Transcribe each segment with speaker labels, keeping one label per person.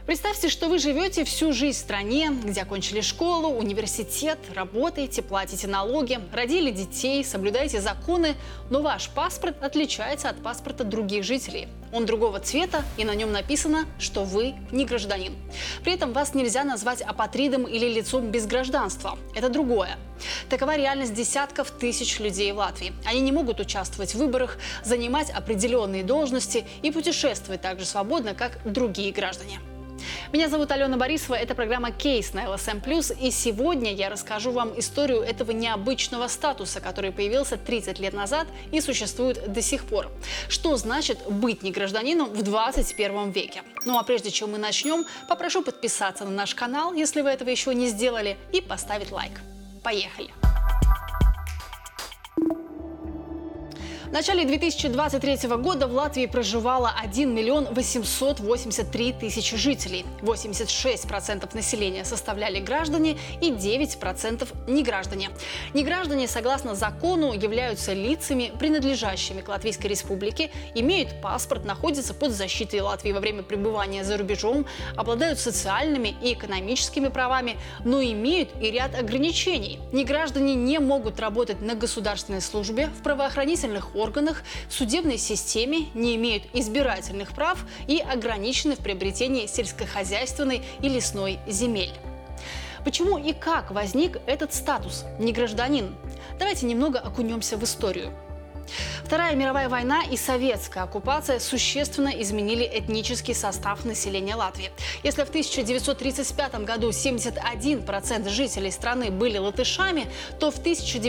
Speaker 1: Представьте, что вы живете всю жизнь в стране, где окончили школу, университет, работаете, платите налоги, родили детей, соблюдаете законы, но ваш паспорт отличается от паспорта других жителей. Он другого цвета, и на нем написано, что вы не гражданин. При этом вас нельзя назвать апатридом или лицом без гражданства. Это другое. Такова реальность десятков тысяч людей в Латвии. Они не могут участвовать в выборах, занимать определенные должности и путешествовать так же свободно, как другие граждане. Меня зовут Алена Борисова, это программа «Кейс» на ЛСМ+, и сегодня я расскажу вам историю этого необычного статуса, который появился 30 лет назад и существует до сих пор. Что значит быть негражданином в 21 веке? Ну а прежде чем мы начнем, попрошу подписаться на наш канал, если вы этого еще не сделали, и поставить лайк. Поехали! В начале 2023 года в Латвии проживало 1 883 000 жителей. 86% населения составляли граждане и 9% неграждане. Неграждане, согласно закону, являются лицами, принадлежащими к Латвийской Республике, имеют паспорт, находятся под защитой Латвии во время пребывания за рубежом, обладают социальными и экономическими правами, но имеют и ряд ограничений. Неграждане не могут работать на государственной службе, в правоохранительных органах, в судебной системе, не имеют избирательных прав и ограничены в приобретении сельскохозяйственной и лесной земель. Почему и как возник этот статус негражданин? Давайте немного окунемся в историю. Вторая мировая война и советская оккупация существенно изменили этнический состав населения Латвии. Если в 1935 году 71% жителей страны были латышами, то в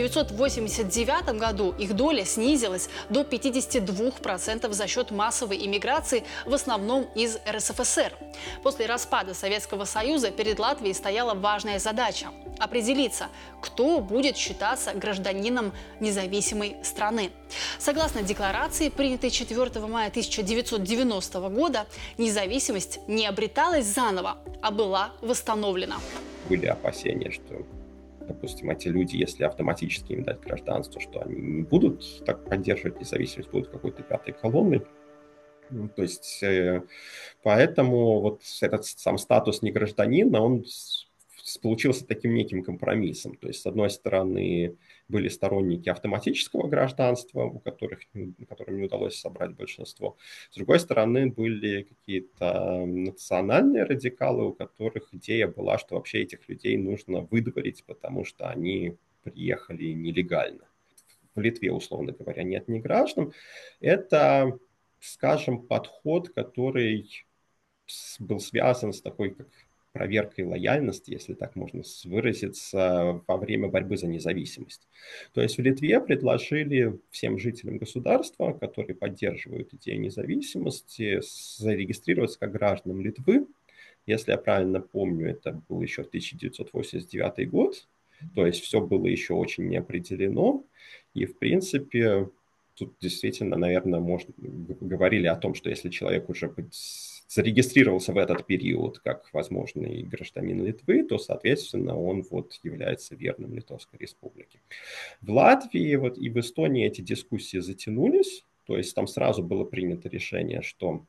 Speaker 1: 1989 году их доля снизилась до 52% за счет массовой иммиграции, в основном из РСФСР. После распада Советского Союза перед Латвией стояла важная задача – определиться, кто будет считаться гражданином независимой страны. Согласно декларации, принятой 4 мая 1990 года, независимость не обреталась заново, а была восстановлена.
Speaker 2: Были опасения, что, допустим, эти люди, если автоматически им дать гражданство, что они не будут так поддерживать независимость, будут какой-то пятой колонной. То есть, поэтому вот этот сам статус негражданина, он получился таким неким компромиссом. То есть, с одной стороны, были сторонники автоматического гражданства, которым не удалось собрать большинство. С другой стороны, были какие-то национальные радикалы, у которых идея была, что вообще этих людей нужно выдворить, потому что они приехали нелегально. В Литве, условно говоря, нет неграждан. Это, скажем, подход, который был связан с такой, как проверкой лояльности, если так можно выразиться, во время борьбы за независимость. То есть в Литве предложили всем жителям государства, которые поддерживают идею независимости, зарегистрироваться как гражданам Литвы. Если я правильно помню, это был еще 1989 год, то есть все было еще очень не определено. И, в принципе, тут действительно, наверное, говорили о том, что если человек уже зарегистрировался в этот период как возможный гражданин Литвы, то, соответственно, он является верным Литовской Республике. В Латвии и в Эстонии эти дискуссии затянулись, то есть там сразу было принято решение, что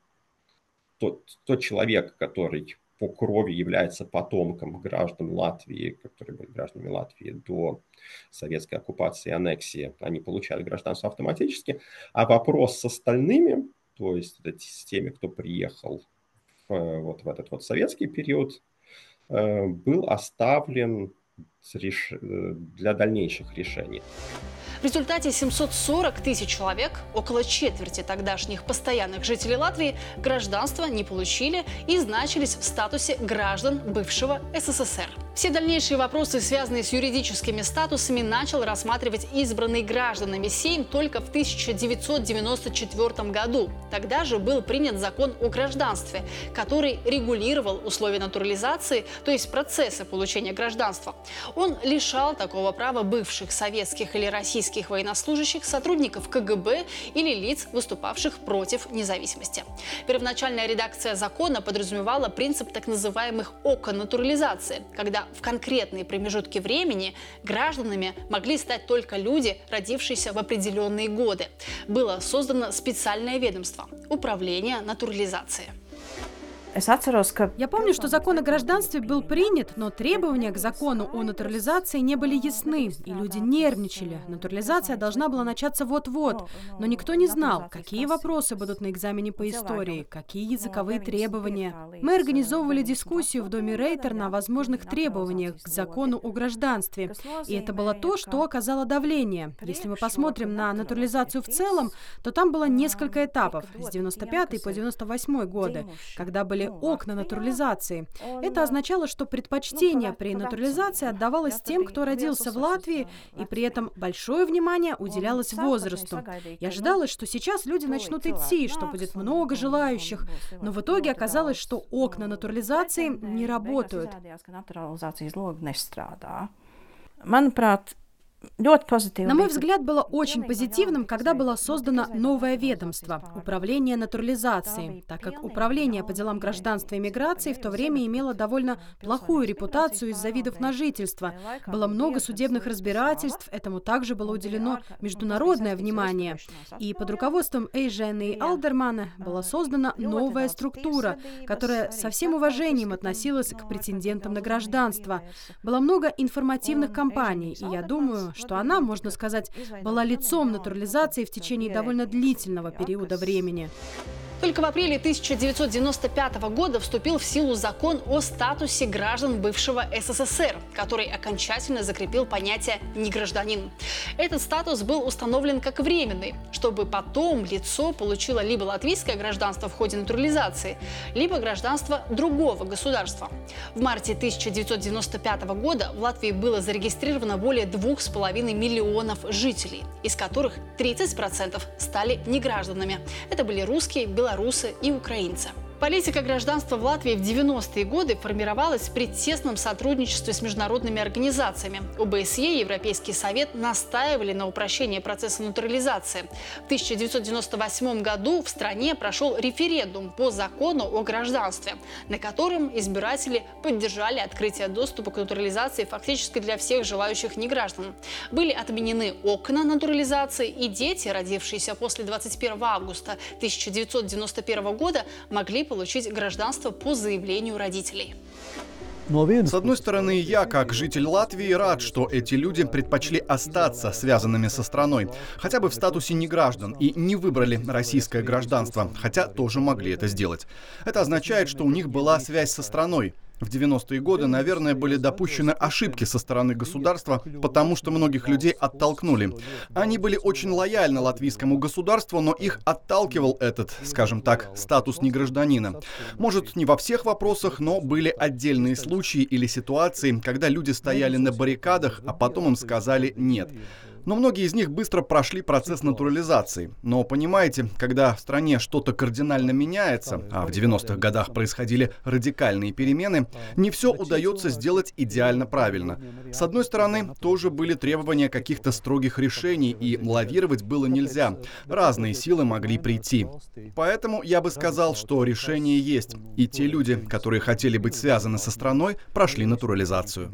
Speaker 2: тот человек, который по крови является потомком граждан Латвии, которые были гражданами Латвии до советской оккупации и аннексии, они получают гражданство автоматически, а вопрос с остальными, то есть с теми, кто приехал в этот советский период, был оставлен для дальнейших решений.
Speaker 1: В результате 740 000 человек, около четверти тогдашних постоянных жителей Латвии, гражданство не получили и значились в статусе граждан бывшего СССР. Все дальнейшие вопросы, связанные с юридическими статусами, начал рассматривать избранный гражданами Сейм только в 1994 году. Тогда же был принят закон о гражданстве, который регулировал условия натурализации, то есть процесса получения гражданства. Он лишал такого права бывших советских или российских военнослужащих, сотрудников КГБ или лиц, выступавших против независимости. Первоначальная редакция закона подразумевала принцип так называемых окон натурализации, когда в конкретные промежутки времени гражданами могли стать только люди, родившиеся в определенные годы. Было создано специальное ведомство – Управление натурализации.
Speaker 3: Я помню, что закон о гражданстве был принят, но требования к закону о натурализации не были ясны, и люди нервничали. Натурализация должна была начаться вот-вот, но никто не знал, какие вопросы будут на экзамене по истории, какие языковые требования. Мы организовывали дискуссию в доме Рейтерна о возможных требованиях к закону о гражданстве, и это было то, что оказало давление. Если мы посмотрим на натурализацию в целом, то там было несколько этапов с 95 по 98 годы, когда были окна натурализации. Это означало, что предпочтение при натурализации отдавалось тем, кто родился в Латвии, и при этом большое внимание уделялось возрасту. И ожидалось, что сейчас люди начнут идти, что будет много желающих, но в итоге оказалось, что окна натурализации не работают. На мой взгляд, было очень позитивным, когда было создано новое ведомство – Управление натурализацией, так как Управление по делам гражданства и миграции в то время имело довольно плохую репутацию из-за видов на жительство. Было много судебных разбирательств, этому также было уделено международное внимание. И под руководством Эйжена и Алдермана была создана новая структура, которая со всем уважением относилась к претендентам на гражданство. Было много информативных кампаний, и я думаю, что она, можно сказать, была лицом натурализации в течение довольно длительного периода времени.
Speaker 1: Только в апреле 1995 года вступил в силу закон о статусе граждан бывшего СССР, который окончательно закрепил понятие «негражданин». Этот статус был установлен как временный, чтобы потом лицо получило либо латвийское гражданство в ходе натурализации, либо гражданство другого государства. В марте 1995 года в Латвии было зарегистрировано более 2,5 миллионов жителей, из которых 30% стали негражданами. Это были русские, белорусы и украинцы. Политика гражданства в Латвии в 90-е годы формировалась при тесном сотрудничестве с международными организациями. ОБСЕ и Европейский совет настаивали на упрощении процесса натурализации. В 1998 году в стране прошел референдум по закону о гражданстве, на котором избиратели поддержали открытие доступа к натурализации фактически для всех желающих неграждан. Были отменены окна натурализации, и дети, родившиеся после 21 августа 1991 года, могли получить гражданство по заявлению родителей.
Speaker 4: С одной стороны, я, как житель Латвии, рад, что эти люди предпочли остаться связанными со страной, хотя бы в статусе неграждан, и не выбрали российское гражданство, хотя тоже могли это сделать. Это означает, что у них была связь со страной. В 90-е годы, наверное, были допущены ошибки со стороны государства, потому что многих людей оттолкнули. Они были очень лояльны латвийскому государству, но их отталкивал этот, скажем так, статус негражданина. Может, не во всех вопросах, но были отдельные случаи или ситуации, когда люди стояли на баррикадах, а потом им сказали «нет». Но многие из них быстро прошли процесс натурализации. Но понимаете, когда в стране что-то кардинально меняется, а в 90-х годах происходили радикальные перемены, не все удается сделать идеально правильно. С одной стороны, тоже были требования каких-то строгих решений, и лавировать было нельзя. Разные силы могли прийти. Поэтому я бы сказал, что решение есть. И те люди, которые хотели быть связаны со страной, прошли натурализацию.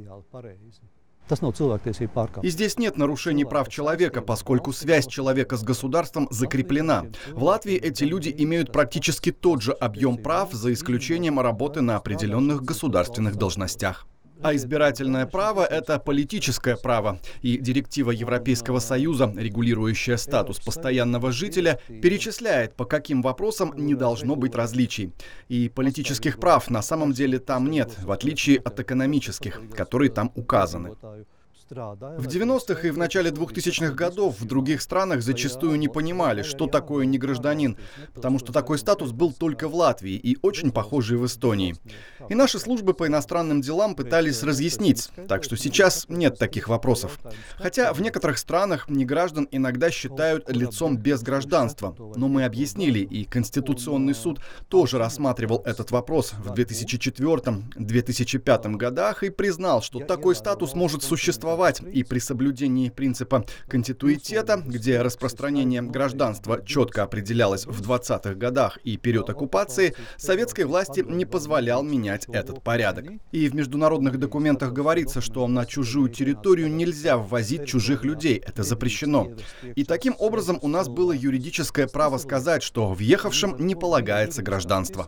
Speaker 4: И здесь нет нарушений прав человека, поскольку связь человека с государством закреплена. В Латвии эти люди имеют практически тот же объем прав, за исключением работы на определенных государственных должностях. А избирательное право — это политическое право, и директива Европейского Союза, регулирующая статус постоянного жителя, перечисляет, по каким вопросам не должно быть различий. И политических прав на самом деле там нет, в отличие от экономических, которые там указаны. В 90-х и в начале 2000-х годов в других странах зачастую не понимали, что такое негражданин, потому что такой статус был только в Латвии и очень похожий в Эстонии. И наши службы по иностранным делам пытались разъяснить, так что сейчас нет таких вопросов. Хотя в некоторых странах неграждан иногда считают лицом без гражданства. Но мы объяснили, и Конституционный суд тоже рассматривал этот вопрос в 2004-2005 годах и признал, что такой статус может существовать существовать, и при соблюдении принципа контитуитета, где распространение гражданства четко определялось в 20-х годах и период оккупации, советской власти не позволял менять этот порядок. И в международных документах говорится, что на чужую территорию нельзя ввозить чужих людей, это запрещено. И таким образом у нас было юридическое право сказать, что въехавшим не полагается гражданство.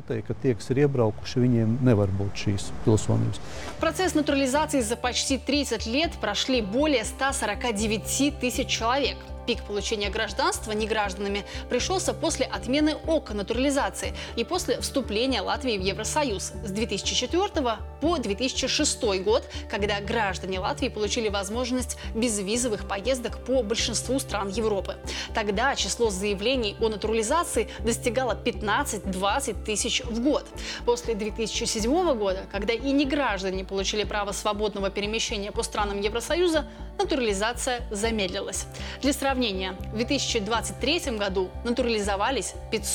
Speaker 1: Процесс натурализации за почти 30 лет прошли более 149 тысяч человек. Пик получения гражданства негражданами пришелся после отмены ОК натурализации и после вступления Латвии в Евросоюз с 2004 по 2006 год, когда граждане Латвии получили возможность безвизовых поездок по большинству стран Европы. Тогда число заявлений о натурализации достигало 15-20 тысяч в год. После 2007 года, когда и неграждане получили право свободного перемещения по странам Евросоюза, натурализация замедлилась. Для сравнения, в 2023 году натурализовались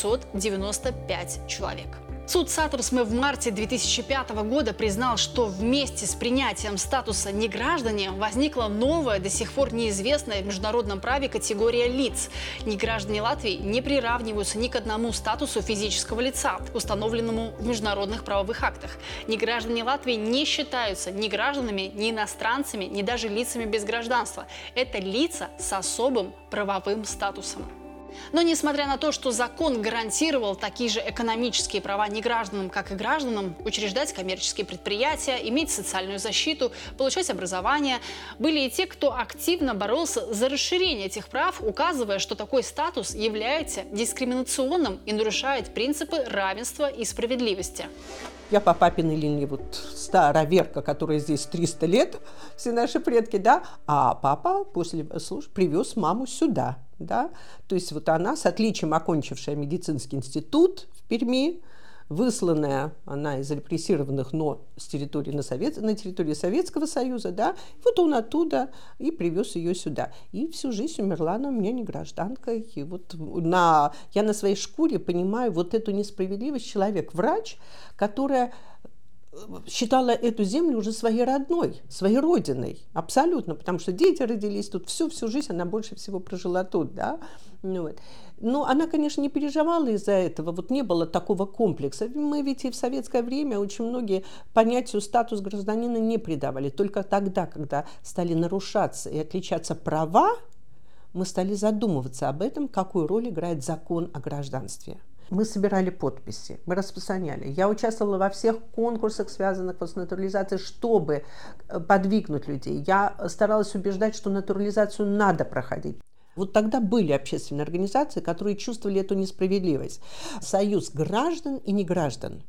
Speaker 1: 595 человек. Суд Сатурсме в марте 2005 года признал, что вместе с принятием статуса неграждане возникла новая, до сих пор неизвестная в международном праве категория лиц. Неграждане Латвии не приравниваются ни к одному статусу физического лица, установленному в международных правовых актах. Неграждане Латвии не считаются ни гражданами, ни иностранцами, ни даже лицами без гражданства. Это лица с особым правовым статусом. Но несмотря на то, что закон гарантировал такие же экономические права негражданам, как и гражданам, учреждать коммерческие предприятия, иметь социальную защиту, получать образование, были и те, кто активно боролся за расширение этих прав, указывая, что такой статус является дискриминационным и нарушает принципы равенства и справедливости.
Speaker 5: Я по папиной линии староверка, которая здесь 300 лет, все наши предки, да, а папа после службы привез маму сюда, да, то есть она с отличием окончившая медицинский институт в Перми, высланная она из репрессированных, но с территории на территории Советского Союза, да, он оттуда и привез ее сюда. И всю жизнь умерла она у меня не гражданкой. И я на своей шкуре понимаю эту несправедливость. Человек, врач, которая считала эту землю уже своей родной, своей родиной, абсолютно, потому что дети родились тут, всю жизнь она больше всего прожила тут, да, Но она, конечно, не переживала из-за этого, не было такого комплекса. Мы ведь и в советское время очень многие понятию статус гражданина не придавали. Только тогда, когда стали нарушаться и отличаться права, мы стали задумываться об этом, какую роль играет закон о гражданстве. Мы собирали подписи, мы распространяли. Я участвовала во всех конкурсах, связанных с натурализацией, чтобы подвигнуть людей. Я старалась убеждать, что натурализацию надо проходить. Тогда были общественные организации, которые чувствовали эту несправедливость. Союз граждан и неграждан,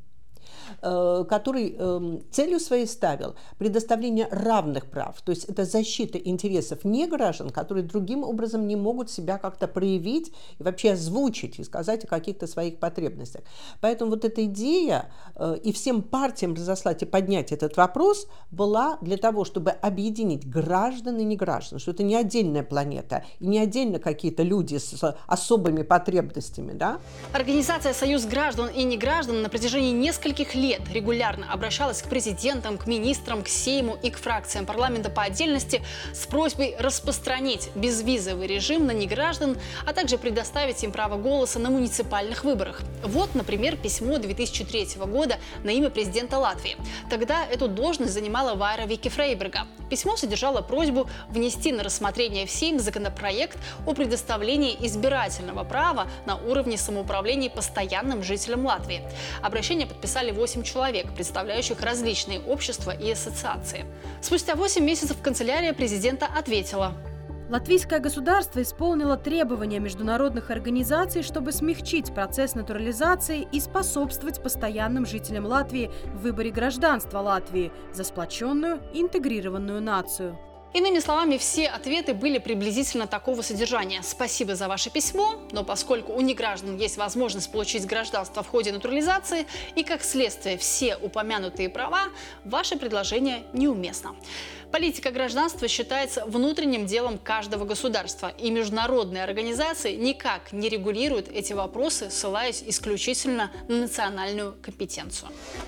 Speaker 5: который целью своей ставил предоставление равных прав, то есть это защита интересов неграждан, которые другим образом не могут себя как-то проявить и вообще озвучить и сказать о каких-то своих потребностях. Поэтому эта идея и всем партиям разослать и поднять этот вопрос была для того, чтобы объединить граждан и неграждан, что это не отдельная планета и не отдельно какие-то люди с особыми потребностями. Да?
Speaker 1: Организация «Союз граждан и неграждан» на протяжении нескольких лет регулярно обращалась к президентам, к министрам, к Сейму и к фракциям парламента по отдельности с просьбой распространить безвизовый режим на неграждан, а также предоставить им право голоса на муниципальных выборах. Например, письмо 2003 года на имя президента Латвии. Тогда эту должность занимала Вайра Вики-Фрейберга. Письмо содержало просьбу внести на рассмотрение в Сейм законопроект о предоставлении избирательного права на уровне самоуправления постоянным жителям Латвии. Обращение подписали 8 человек, представляющих различные общества и ассоциации. Спустя 8 месяцев канцелярия президента ответила:
Speaker 3: Латвийское государство исполнило требования международных организаций, чтобы смягчить процесс натурализации и способствовать постоянным жителям Латвии в выборе гражданства Латвии за сплоченную и интегрированную нацию.
Speaker 1: Иными словами, все ответы были приблизительно такого содержания. Спасибо за ваше письмо, но поскольку у неграждан есть возможность получить гражданство в ходе натурализации и, как следствие, все упомянутые права, ваше предложение неуместно. Политика гражданства считается внутренним делом каждого государства, и международные организации никак не регулируют эти вопросы, ссылаясь исключительно на национальную компетенцию.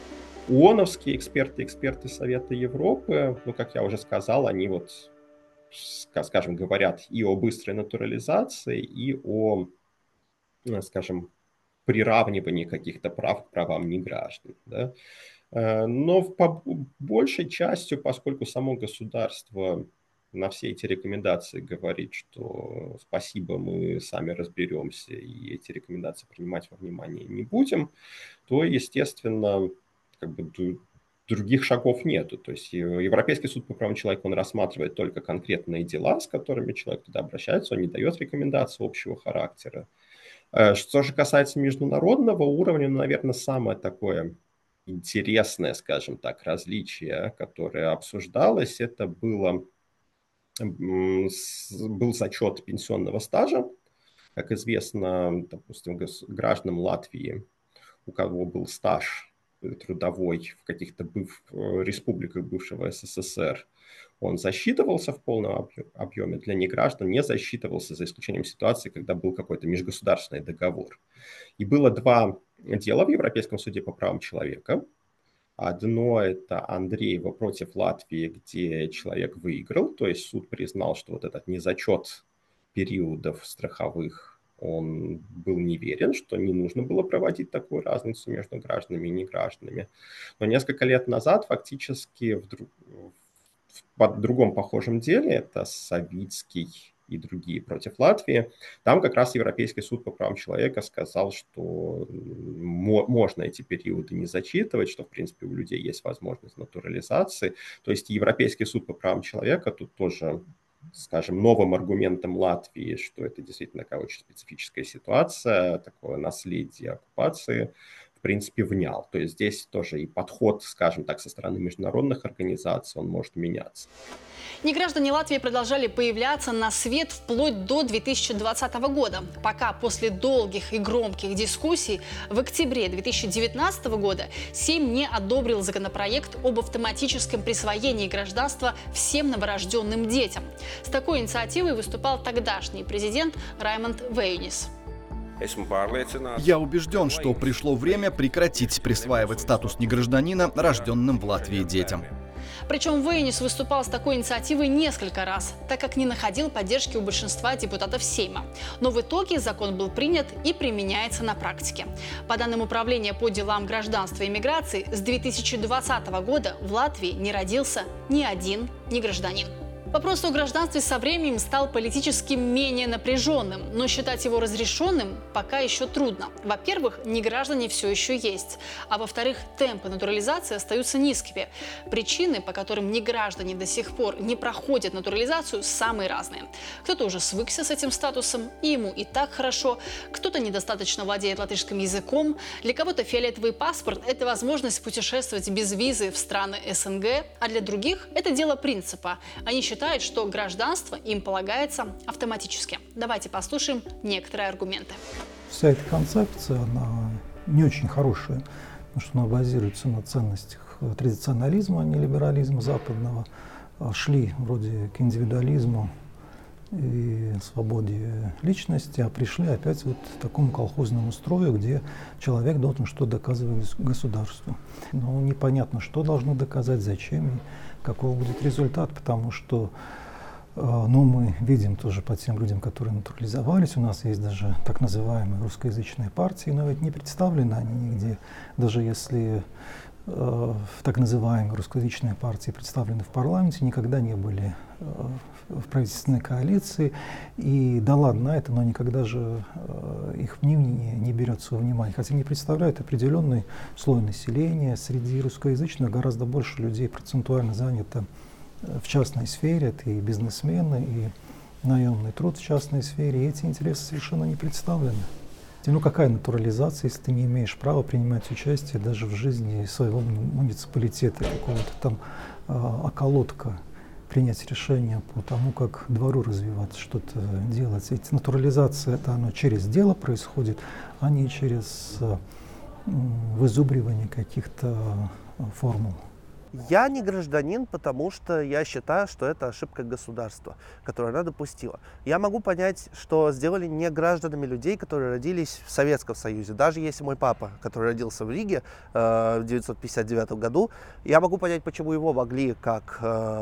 Speaker 2: ООНовские эксперты Совета Европы, ну, как я уже сказал, они вот, скажем, говорят и о быстрой натурализации, и о, скажем, приравнивании каких-то прав к правам неграждан. Да? Но по большей частью, поскольку само государство на все эти рекомендации говорит, что спасибо, мы сами разберемся, и эти рекомендации принимать во внимание не будем, то, естественно, как бы других шагов нету. То есть Европейский суд по правам человека, он рассматривает только конкретные дела, с которыми человек туда обращается, он не дает рекомендаций общего характера. Что же касается международного уровня, наверное, самое такое интересное, скажем так, различие, которое обсуждалось, это был зачет пенсионного стажа. Как известно, допустим, гражданам Латвии, у кого был стаж трудовой в каких-то республиках бывшего СССР, он засчитывался в полном объеме, для неграждан не засчитывался, за исключением ситуации, когда был какой-то межгосударственный договор. И было два дела в Европейском суде по правам человека. Одно – это Андреева против Латвии, где человек выиграл, то есть суд признал, что вот этот незачет периодов страховых, он был неверен, что не нужно было проводить такую разницу между гражданами и негражданами. Но несколько лет назад фактически в другом похожем деле, это Савицкий и другие против Латвии, там как раз Европейский суд по правам человека сказал, что можно эти периоды не зачитывать, что, в принципе, у людей есть возможность натурализации. То есть Европейский суд по правам человека тут тоже, скажем, новым аргументом Латвии, что это действительно такая очень специфическая ситуация, такое наследие оккупации, в принципе, внял. То есть здесь тоже и подход, скажем так, со стороны международных организаций, он может меняться.
Speaker 1: Неграждане Латвии продолжали появляться на свет вплоть до 2020 года, пока после долгих и громких дискуссий в октябре 2019 года Сейм не одобрил законопроект об автоматическом присвоении гражданства всем новорожденным детям. С такой инициативой выступал тогдашний президент Раймонд Вейнис.
Speaker 4: Я убежден, что пришло время прекратить присваивать статус негражданина рожденным в Латвии детям.
Speaker 1: Причем Вейнис выступал с такой инициативой несколько раз, так как не находил поддержки у большинства депутатов Сейма. Но в итоге закон был принят и применяется на практике. По данным Управления по делам гражданства и миграции, с 2020 года в Латвии не родился ни один негражданин. Вопрос о гражданстве со временем стал политически менее напряженным, но считать его разрешенным пока еще трудно. Во-первых, неграждане все еще есть, а во-вторых, темпы натурализации остаются низкими. Причины, по которым неграждане до сих пор не проходят натурализацию, самые разные. Кто-то уже свыкся с этим статусом, и ему и так хорошо, кто-то недостаточно владеет латышским языком, для кого-то фиолетовый паспорт – это возможность путешествовать без визы в страны СНГ, а для других – это дело принципа. Они считают, что гражданство им полагается автоматически. Давайте послушаем некоторые аргументы.
Speaker 6: Вся эта концепция, она не очень хорошая, потому что она базируется на ценностях традиционализма, а не либерализма западного. Шли вроде к индивидуализму и свободе личности, а пришли опять вот к такому колхозному строю, где человек должен что доказывать государству. Но непонятно, что должны доказать, зачем и каков будет результат, потому что мы видим тоже по тем людям, которые натурализовались, у нас есть даже так называемые русскоязычные партии, но ведь не представлены они нигде, даже если так называемые русскоязычные партии представлены в парламенте, никогда не были в правительственной коалиции, и да ладно это, но никогда же их мнение не берется во внимание, хотя они представляют определенный слой населения. Среди русскоязычных гораздо больше людей процентуально занято в частной сфере, это и бизнесмены, и наемный труд в частной сфере, и эти интересы совершенно не представлены. Какая натурализация, если ты не имеешь права принимать участие даже в жизни своего муниципалитета, какого-то там околотка, принять решение по тому, как двору развиваться, что-то делать. Ведь натурализация, это оно через дело происходит, а не через вызубривание каких-то формул.
Speaker 7: Я не гражданин, потому что я считаю, что это ошибка государства, которую она допустила. Я могу понять, что сделали не гражданами людей, которые родились в Советском Союзе. Даже если мой папа, который родился в Риге в 1959 году, я могу понять, почему его могли как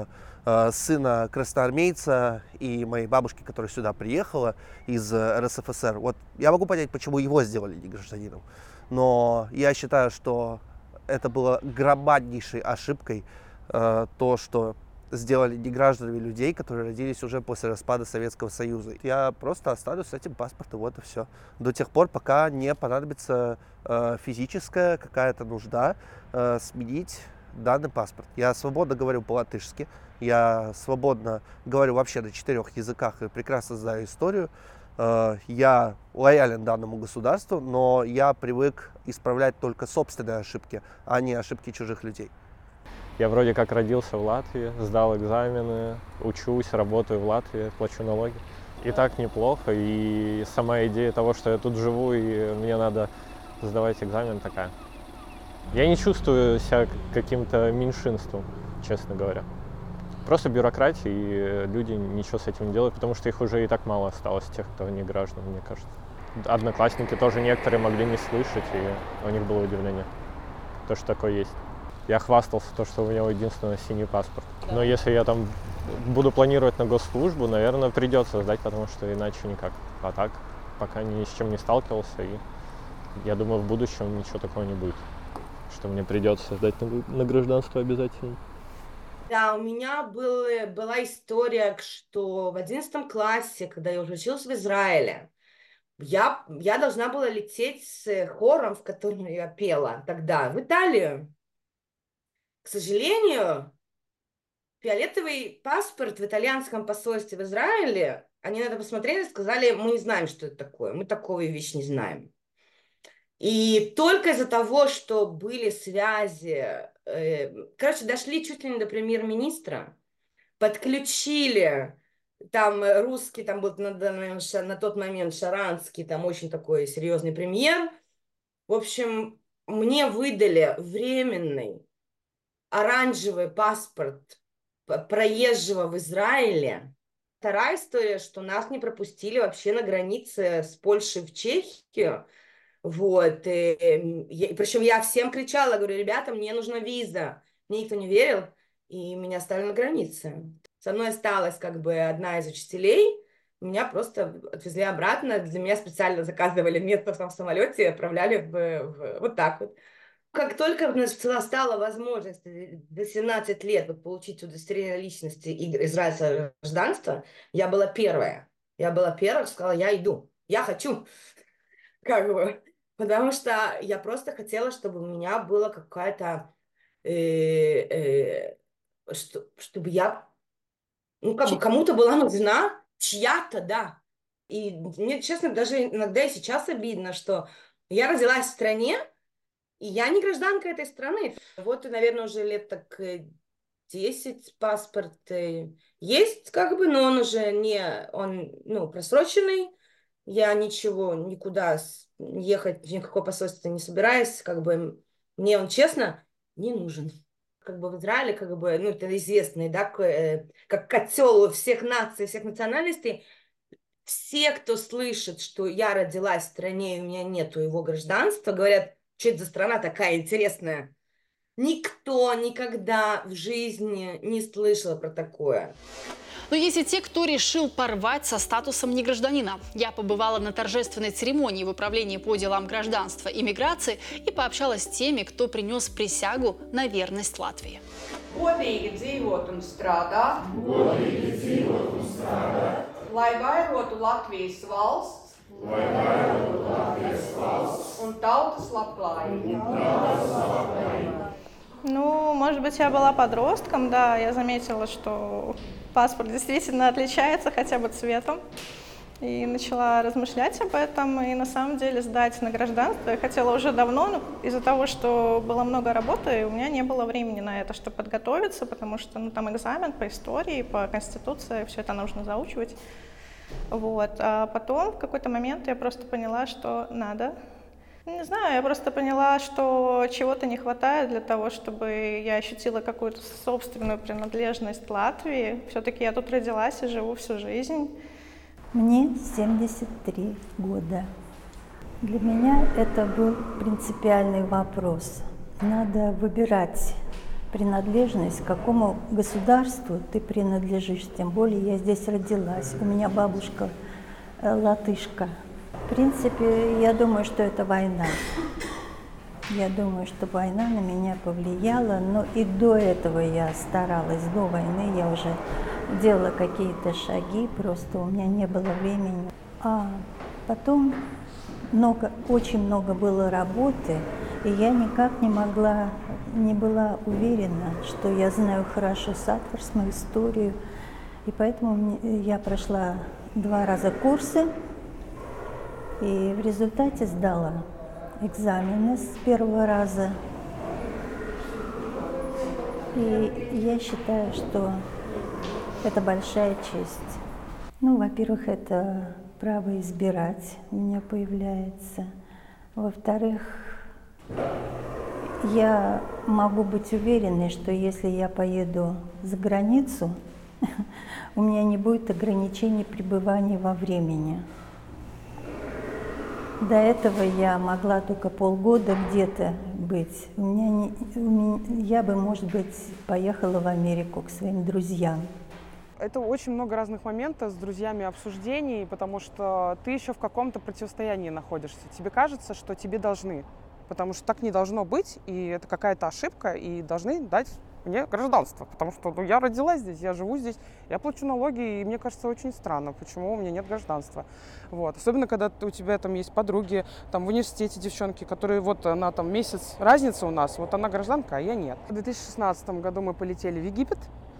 Speaker 7: сына красноармейца и моей бабушки, которая сюда приехала из РСФСР. Вот я могу понять, почему его сделали не гражданином. Но я считаю, что это было громаднейшей ошибкой, то, что сделали не гражданами людей, которые родились уже после распада Советского Союза. Я просто останусь с этим паспортом, вот и все. До тех пор, пока не понадобится физическая какая-то нужда сменить данный паспорт. Я свободно говорю по-латышски, я свободно говорю вообще на 4 языках и прекрасно знаю историю. Я лоялен данному государству, но я привык исправлять только собственные ошибки, а не ошибки чужих людей.
Speaker 8: Я вроде как родился в Латвии, сдал экзамены, учусь, работаю в Латвии, плачу налоги. И так неплохо, и сама идея того, что я тут живу и мне надо сдавать экзамен, такая. Я не чувствую себя каким-то меньшинством, честно говоря. Просто бюрократия, и люди ничего с этим не делают, потому что их уже и так мало осталось, тех, кто не граждан, мне кажется. Одноклассники тоже некоторые могли не слышать, и у них было удивление, то, что такое есть. Я хвастался, то, что у меня единственный синий паспорт. Но если я там буду планировать на госслужбу, наверное, придется сдать, потому что иначе никак. А так, пока ни с чем не сталкивался, и я думаю, в будущем ничего такого не будет, что мне придется сдать на гражданство обязательно.
Speaker 9: Да, у меня была история, что в 11 классе, когда я уже училась в Израиле, я должна была лететь с хором, в котором я пела тогда, в Италию. К сожалению, фиолетовый паспорт в итальянском посольстве в Израиле, они на это посмотрели и сказали, мы не знаем, что это такое, мы такой вещи не знаем. И только из-за того, что были связи, дошли чуть ли не до премьер-министра, подключили, там русский, там был на тот момент Шаранский, там очень такой серьезный премьер. В общем, мне выдали временный оранжевый паспорт проезжего в Израиле. Вторая история, что нас не пропустили вообще на границе с Польшей в Чехию. Вот, причем я всем кричала, говорю, ребята, мне нужна виза. Мне никто не верил, и меня оставили на границе. Со мной осталась как бы одна из учителей, меня просто отвезли обратно, для меня специально заказывали место в том самолете и отправляли вот так вот. Как только у нас стала возможность до 17 лет получить удостоверение личности и израильского гражданства, я была первая. Сказала, я иду, я хочу. Как бы. Потому что я просто хотела, чтобы у меня было какая-то, чтобы я, кому-то была нужна чья-то, да. И мне, честно, даже иногда и сейчас обидно, что я родилась в стране, и я не гражданка этой страны. Вот, наверное, уже лет так 10 паспорт есть, как бы, но он уже просроченный. Я никуда ехать, в никакое посольство не собираюсь, как бы, мне он, честно, не нужен. Как бы в Израиле, как бы, это известный, да, как котел всех наций, всех национальностей. Все, кто слышит, что я родилась в стране, и у меня нету его гражданства, говорят, что это за страна такая интересная. Никто никогда в жизни не слышал про такое.
Speaker 1: Но есть и те, кто решил порвать со статусом негражданина. Я побывала на торжественной церемонии в управлении по делам гражданства и миграции и пообщалась с теми, кто принес присягу на верность Латвии.
Speaker 10: Godīgi dzīvot un strādāt. Lai vairotu Latvijas valsts. Un tautas labklājību.
Speaker 11: Ну, может быть, я была подростком, да, я заметила, что паспорт действительно отличается хотя бы цветом. И начала размышлять об этом, и на самом деле сдать на гражданство я хотела уже давно, но из-за того, что было много работы, у меня не было времени на это, чтобы подготовиться, потому что там экзамен по истории, по Конституции, все это нужно заучивать. Вот. А потом в какой-то момент я просто поняла, что надо. Не знаю, я просто поняла, что чего-то не хватает для того, чтобы я ощутила какую-то собственную принадлежность Латвии. Все-таки я тут родилась и живу всю жизнь.
Speaker 12: Мне 73 года. Для меня это был принципиальный вопрос. Надо выбирать принадлежность, к какому государству ты принадлежишь. Тем более я здесь родилась. У меня бабушка латышка. В принципе, я думаю, что это война. Я думаю, что война на меня повлияла, но и до этого я старалась, до войны я уже делала какие-то шаги, просто у меня не было времени. А потом очень много было работы, и я никак не была уверена, что я знаю хорошо сатварсму историю, и поэтому я прошла 2 раза курсы, и в результате сдала экзамены с 1-го раза. И я считаю, что это большая честь. Ну, во-первых, это право избирать у меня появляется. Во-вторых, я могу быть уверенной, что если я поеду за границу, у меня не будет ограничений пребывания во времени. До этого я могла только полгода где-то быть. Я бы, может быть, поехала в Америку к своим друзьям.
Speaker 13: Это очень много разных моментов с друзьями обсуждений, потому что ты еще в каком-то противостоянии находишься. Тебе кажется, что тебе должны, потому что так не должно быть, и это какая-то ошибка, и должны дать мне гражданство, потому что я родилась здесь, я живу здесь, я плачу налоги, и мне кажется очень странно, почему у меня нет гражданства. Вот. Особенно, когда у тебя там есть подруги, там в университете девчонки, которые вот она там месяц разница у нас, вот она гражданка, а я нет. В 2016 году мы полетели в Египет,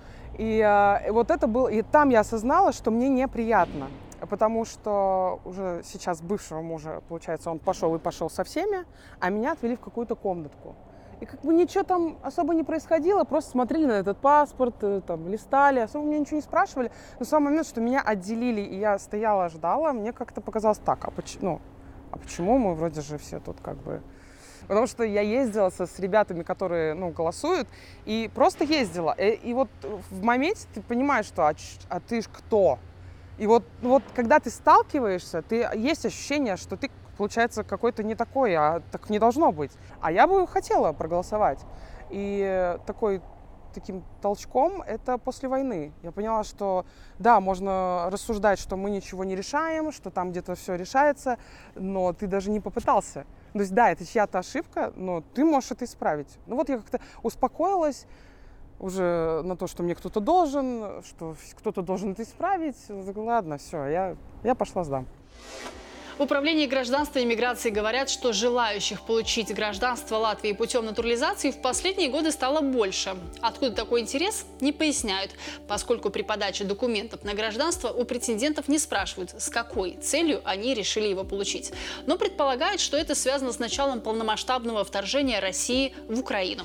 Speaker 13: и вот это было, и там я осознала, что мне неприятно, потому что уже сейчас бывшего мужа, получается, он пошел со всеми, а меня отвели в какую-то комнатку. И как бы ничего там особо не происходило, просто смотрели на этот паспорт, там, листали, особо меня ничего не спрашивали. Но сам момент, что меня отделили, и я стояла, ждала, мне как-то показалось так, а почему мы вроде же все тут как бы... Потому что я ездила с ребятами, которые, голосуют, и просто ездила. И вот в моменте ты понимаешь, что а ты ж кто? И вот когда ты сталкиваешься, есть ощущение, что ты, получается, какой-то не такой, а так не должно быть. А я бы хотела проголосовать. И таким толчком это после войны. Я поняла, что да, можно рассуждать, что мы ничего не решаем, что там где-то все решается, но ты даже не попытался. То есть да, это чья-то ошибка, но ты можешь это исправить. Ну вот я как-то успокоилась уже на то, что мне кто-то должен, что кто-то должен это исправить. Ладно, все, я пошла сдам.
Speaker 1: В Управлении гражданства и миграции говорят, что желающих получить гражданство Латвии путем натурализации в последние годы стало больше. Откуда такой интерес, не поясняют, поскольку при подаче документов на гражданство у претендентов не спрашивают, с какой целью они решили его получить. Но предполагают, что это связано с началом полномасштабного вторжения России в Украину.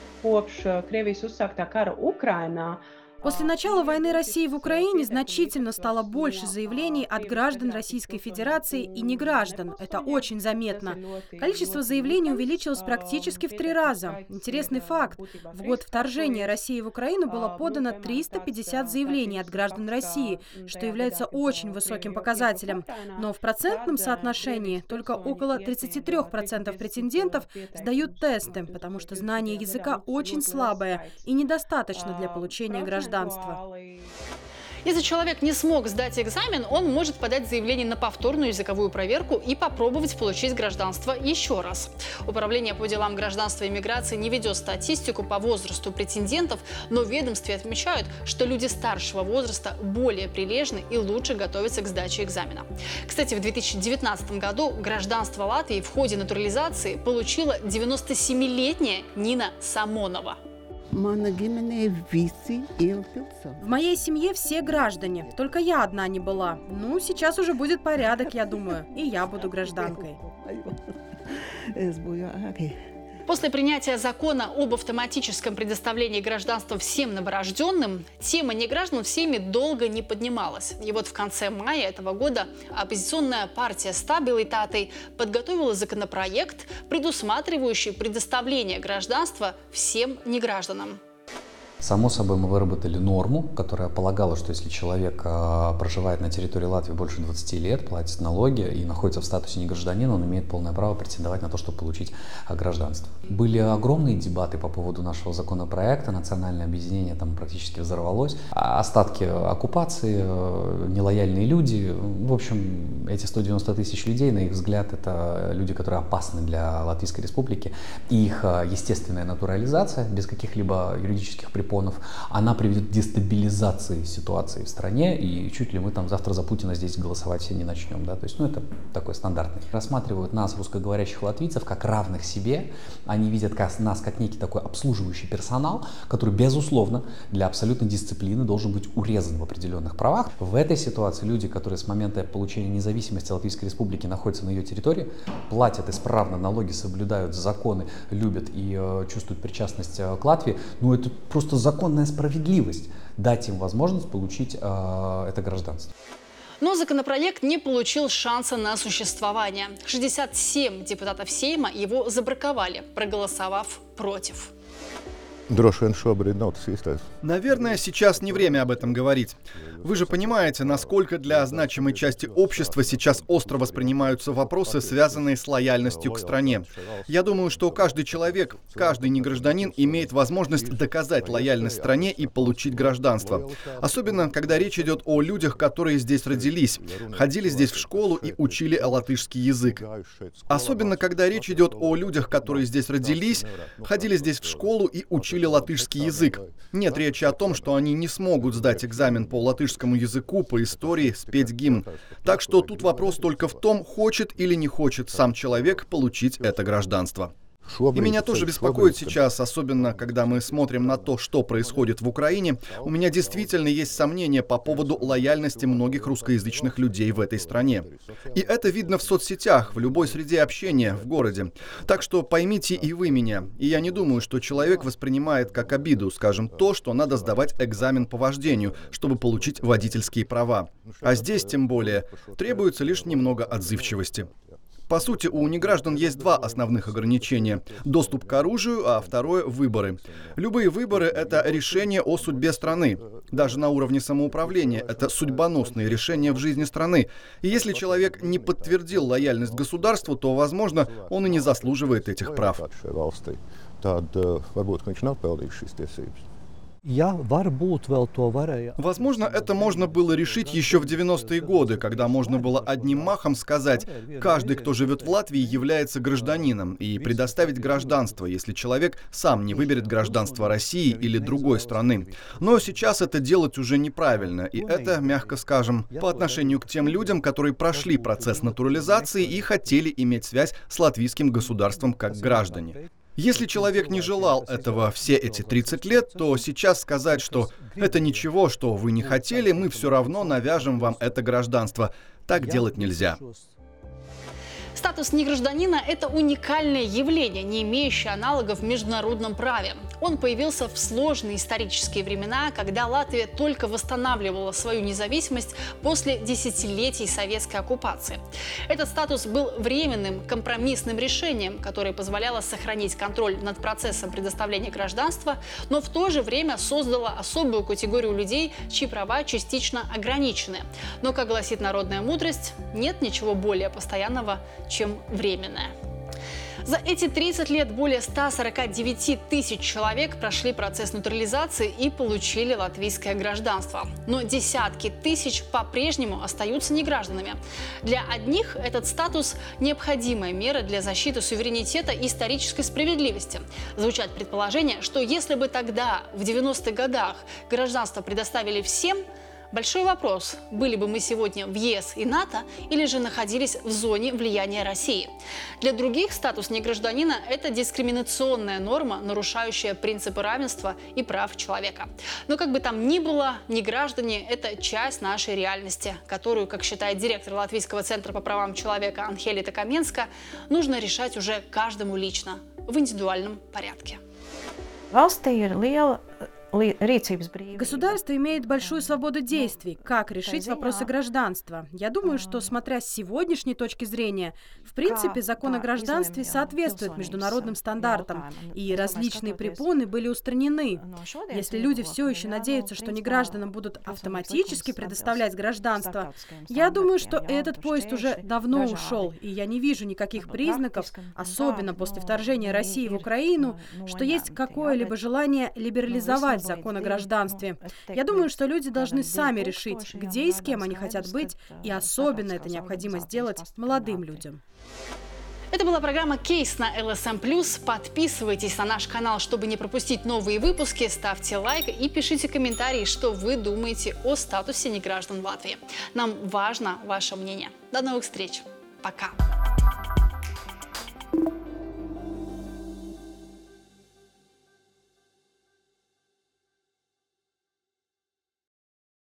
Speaker 3: После начала войны России в Украине значительно стало больше заявлений от граждан Российской Федерации и неграждан. Это очень заметно. Количество заявлений увеличилось практически в 3 раза. Интересный факт. В год вторжения России в Украину было подано 350 заявлений от граждан России, что является очень высоким показателем. Но в процентном соотношении только около 33% претендентов сдают тесты, потому что знание языка очень слабое и недостаточно для получения гражданства.
Speaker 1: Если человек не смог сдать экзамен, он может подать заявление на повторную языковую проверку и попробовать получить гражданство еще раз. Управление по делам гражданства и миграции не ведет статистику по возрасту претендентов, но в ведомстве отмечают, что люди старшего возраста более прилежны и лучше готовятся к сдаче экзамена. Кстати, в 2019 году гражданство Латвии в ходе натурализации получила 97-летняя Нина Самонова.
Speaker 3: В моей семье все граждане, только я одна не была. Ну, сейчас уже будет порядок, я думаю, и я буду гражданкой.
Speaker 1: После принятия закона об автоматическом предоставлении гражданства всем новорожденным, тема неграждан всеми долго не поднималась. И вот в конце мая этого года оппозиционная партия Стабилитаты подготовила законопроект, предусматривающий предоставление гражданства всем негражданам.
Speaker 14: Само собой, мы выработали норму, которая полагала, что если человек проживает на территории Латвии больше 20 лет, платит налоги и находится в статусе негражданина, он имеет полное право претендовать на то, чтобы получить гражданство. Были огромные дебаты по поводу нашего законопроекта, национальное объединение там практически взорвалось. Остатки оккупации, нелояльные люди, в общем, эти 190 тысяч людей, на их взгляд, это люди, которые опасны для Латвийской Республики. И их естественная натурализация, без каких-либо юридических препонов, она приведет к дестабилизации ситуации в стране, и чуть ли мы там завтра за Путина здесь голосовать все не начнем, да, то есть, это такой стандартный. Рассматривают нас, русскоговорящих латвийцев, как равных себе, они видят нас как некий такой обслуживающий персонал, который, безусловно, для абсолютной дисциплины должен быть урезан в определенных правах. В этой ситуации люди, которые с момента получения независимости Латвийской Республики находятся на ее территории, платят исправно налоги, соблюдают законы, любят и чувствуют причастность к Латвии, это просто законная справедливость дать им возможность получить это гражданство.
Speaker 1: Но законопроект не получил шанса на существование. 67 депутатов Сейма его забраковали, проголосовав против.
Speaker 4: Наверное, сейчас не время об этом говорить. Вы же понимаете, насколько для значимой части общества сейчас остро воспринимаются вопросы, связанные с лояльностью к стране. Я думаю, что каждый человек, каждый негражданин имеет возможность доказать лояльность стране и получить гражданство. Особенно, когда речь идет о людях, которые здесь родились, ходили здесь в школу и учили латышский язык. Особенно, когда речь идет о людях, которые здесь родились, ходили здесь в школу и учили латышский язык. Нет речи о том, что они не смогут сдать экзамен по латышскому языку, по истории, спеть гимн. Так что тут вопрос только в том, хочет или не хочет сам человек получить это гражданство. И меня тоже беспокоит сейчас, особенно когда мы смотрим на то, что происходит в Украине, у меня действительно есть сомнения по поводу лояльности многих русскоязычных людей в этой стране. И это видно в соцсетях, в любой среде общения, в городе. Так что поймите и вы меня. И я не думаю, что человек воспринимает как обиду, скажем, то, что надо сдавать экзамен по вождению, чтобы получить водительские права. А здесь, тем более, требуется лишь немного отзывчивости. По сути, у неграждан есть два основных ограничения. Доступ к оружию, а второе – выборы. Любые выборы – это решение о судьбе страны. Даже на уровне самоуправления это судьбоносные решения в жизни страны. И если человек не подтвердил лояльность государству, то, возможно, он и не заслуживает этих прав. Возможно, это можно было решить еще в 90-е годы, когда можно было одним махом сказать, каждый, кто живет в Латвии, является гражданином, и предоставить гражданство, если человек сам не выберет гражданство России или другой страны. Но сейчас это делать уже неправильно, и это, мягко скажем, по отношению к тем людям, которые прошли процесс натурализации и хотели иметь связь с латвийским государством как граждане. Если человек не желал этого все эти 30 лет, то сейчас сказать, что это ничего, что вы не хотели, мы все равно навяжем вам это гражданство. Так делать нельзя.
Speaker 1: Статус негражданина – это уникальное явление, не имеющее аналогов в международном праве. Он появился в сложные исторические времена, когда Латвия только восстанавливала свою независимость после десятилетий советской оккупации. Этот статус был временным компромиссным решением, которое позволяло сохранить контроль над процессом предоставления гражданства, но в то же время создало особую категорию людей, чьи права частично ограничены. Но, как гласит народная мудрость, нет ничего более постоянного, чем временное. За эти 30 лет более 149 тысяч человек прошли процесс натурализации и получили латвийское гражданство. Но десятки тысяч по-прежнему остаются негражданами. Для одних этот статус – необходимая мера для защиты суверенитета и исторической справедливости. Звучат предположения, что если бы тогда, в 90-х годах, гражданство предоставили всем, большой вопрос, были бы мы сегодня в ЕС и НАТО или же находились в зоне влияния России. Для других статус негражданина – это дискриминационная норма, нарушающая принципы равенства и прав человека. Но как бы там ни было, неграждане – это часть нашей реальности, которую, как считает директор Латвийского центра по правам человека Анхелита Каменска, нужно решать уже каждому лично. в индивидуальном порядке.
Speaker 3: Государство имеет большую свободу действий, как решить вопросы гражданства. Я думаю, что, смотря с сегодняшней точки зрения, в принципе, закон о гражданстве соответствует международным стандартам, и различные препоны были устранены. Если люди все еще надеются, что негражданам будут автоматически предоставлять гражданство, я думаю, что этот поезд уже давно ушел, и я не вижу никаких признаков, особенно после вторжения России в Украину, что есть какое-либо желание либерализовать закон о гражданстве. Я думаю, что люди должны сами решить, где и с кем они хотят быть, и особенно это необходимо сделать молодым людям.
Speaker 1: Это была программа «Кейс» на LSM+. Подписывайтесь на наш канал, чтобы не пропустить новые выпуски, ставьте лайк и пишите комментарии, что вы думаете о статусе неграждан в Латвии. Нам важно ваше мнение. До новых встреч. Пока.